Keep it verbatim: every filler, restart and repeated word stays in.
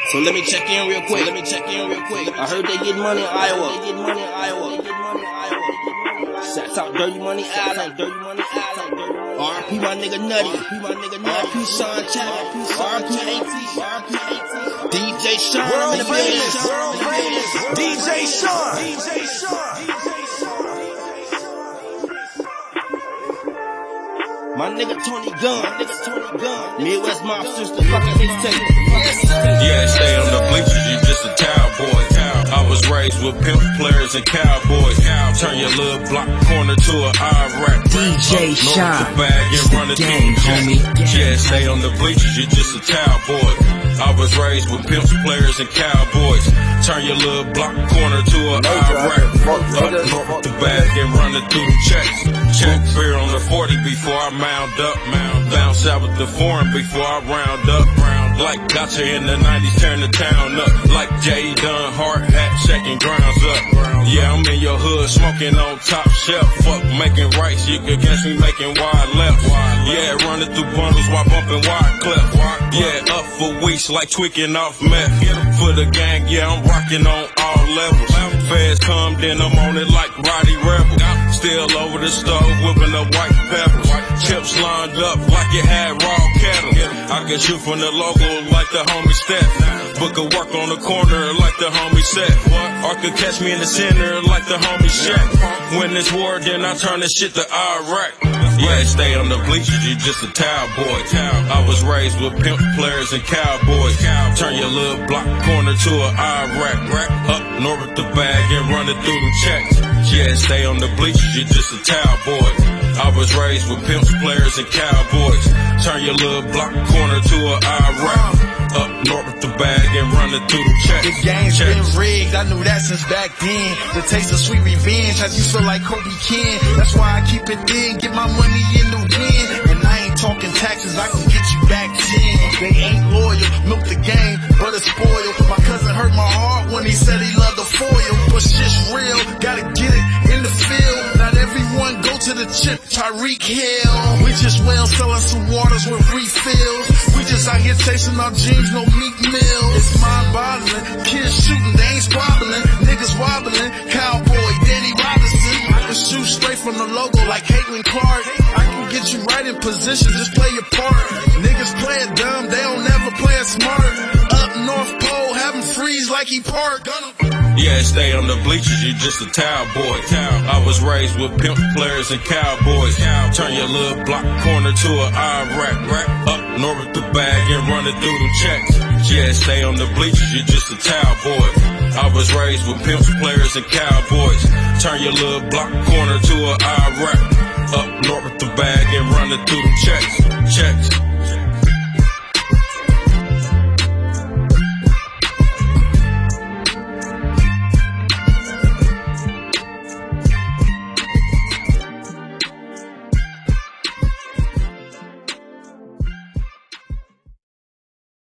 So let me check in real quick. Let me check in real quick. I heard they get money in Iowa. They get money in Iowa. They get money in Iowa. Shouts out Dirty Money Island. Dirty Money Island. R P my nigga Nutty. R P my nigga Nutty. R P Sean Chapman. R P A T. R P A T. D J Sean. World famous. World famous. D J Sean. D J Sean. My nigga Tony Gunn, my nigga Tony Gunn, Midwest Mob Sister, fucking mixtape. Yeah, stay on the bleachers, you just a cowboy. I was raised with pimp players and cowboys. Turn your little block corner to an Iraq. D J Sean, the bag and run it gang, homie. Yeah, stay on the bleachers, you just a cowboy. I was raised with pimps, players, and cowboys. Turn your little block corner to an Iraq. Up the bag and run it through the checks. Check beer on the forty before I mount up. Bounce out with the foreign before I round up. Like gotcha in the nineties, turn the town up. Like J Dunn, hard hat, checking grounds up. Yeah, I'm in your hood, smoking on top shelf. Fuck making rights, you could guess me making wide left. Yeah, running through bundles while bumping wide clef. Yeah, up for weeks like tweaking off meth. For the gang, yeah, I'm rocking on all levels. Feds come, then I'm on it like Roddy Rebel. Still over the stove, whipping up white peppers. Chips lined up like it had raw kettle. I can shoot from the logo like the homie Steph. Book a work on the corner like the homie Seth. Or could catch me in the center like the homie Shaq. When it's war, then I turn this shit to Iraq. Yeah, stay on the bleachers, you just a towel boy. I was raised with pimp players and cowboys. Turn your little block corner to an Iraq. Up north with the bag and run it through them checks. Yeah, stay on the bleachers, you just a towel boy. I was raised with pimps, players, and cowboys. Turn your little block corner to an Iraq. Up north with the bag and run it through the checks. The game's been rigged, I knew that since back then. The taste of sweet revenge has you feel like Kobe Ken. That's why I keep it in, get my money in the win. And I ain't talking taxes, I can get you back ten. They ain't loyal, milk the game, but it's spoiled. My cousin hurt my heart when he said he loved the foil. But shit's real, gotta get it in the field. Not everyone go to the chip, Tyreek Hill. We just well selling some waters with refills. We just out here chasing our dreams, no meat meal. It's mind-boggling, kids shooting, they ain't squabbling. Niggas wobbling, cowboy, Danny Robinson. I can shoot straight from the logo like Caitlin Clark. I can get you right in position, just play your part. Niggas play it dumb, they don't never play it smart. Up North Pole, have him freeze like he parked. Yeah, stay on the bleachers, you just a towel boy. I was raised with pimp players and cowboys. Turn your little block corner to an Iraq. Up north with the bag and run it through them checks. Yeah, stay on the bleachers, you just a towel boy. I was raised with pimps, players, and cowboys. Turn your little block corner to an Iraq. Up north with the bag and run it through them checks. Checks.